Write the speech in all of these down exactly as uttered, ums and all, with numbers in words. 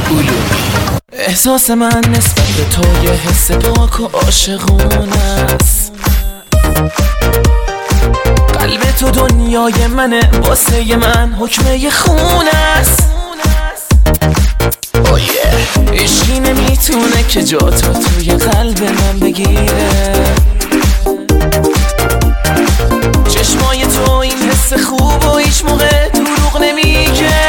احساس من نسبت به تو یه حس پاک و عاشقونه است. قلب تو دنیای منه، واسه من حکمه خونه است. عشقی نمیتونه که جا تو توی قلب من بگیره. چشمای تو این حس خوب و هیچ موقع دروغ نمیگه.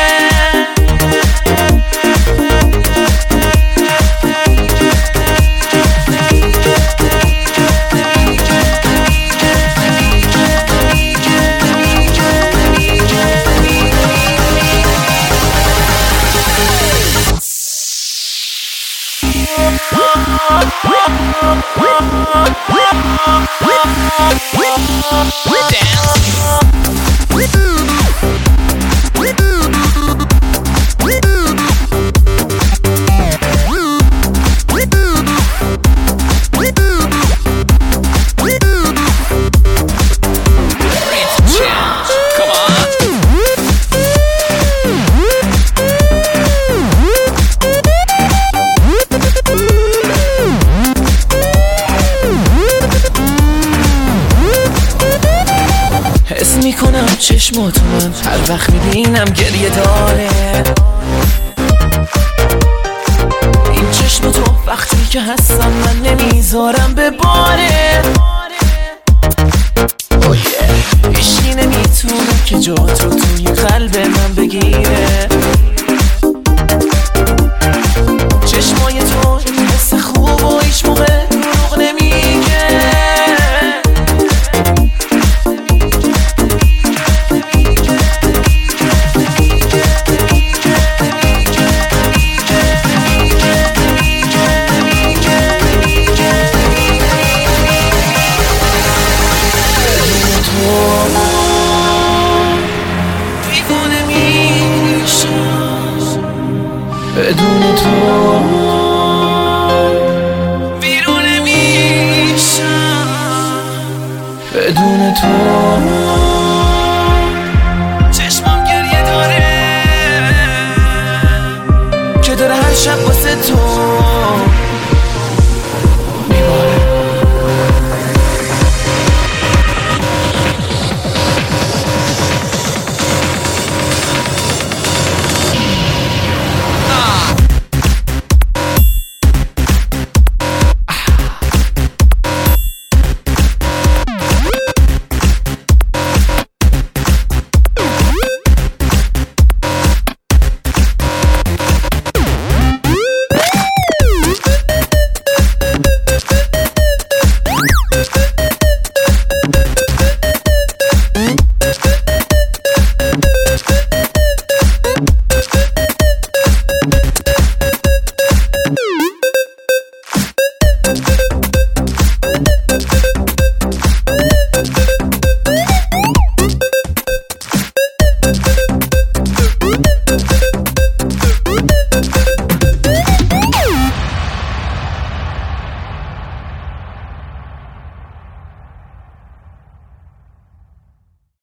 حس میکنم چشماتو من هر وقت میبینم گریه داره. این چشم تو وقتی که هستم من نمیذارم به باره. عشقی نمیتونه که جا تو توی قلب من بگیره. چشمای تو این حس خوب و هیچ موقع دروغ نمیگه. بدون تو بیرون میشم. بدون تو چشمم گریه داره که داره هر شب واسه تو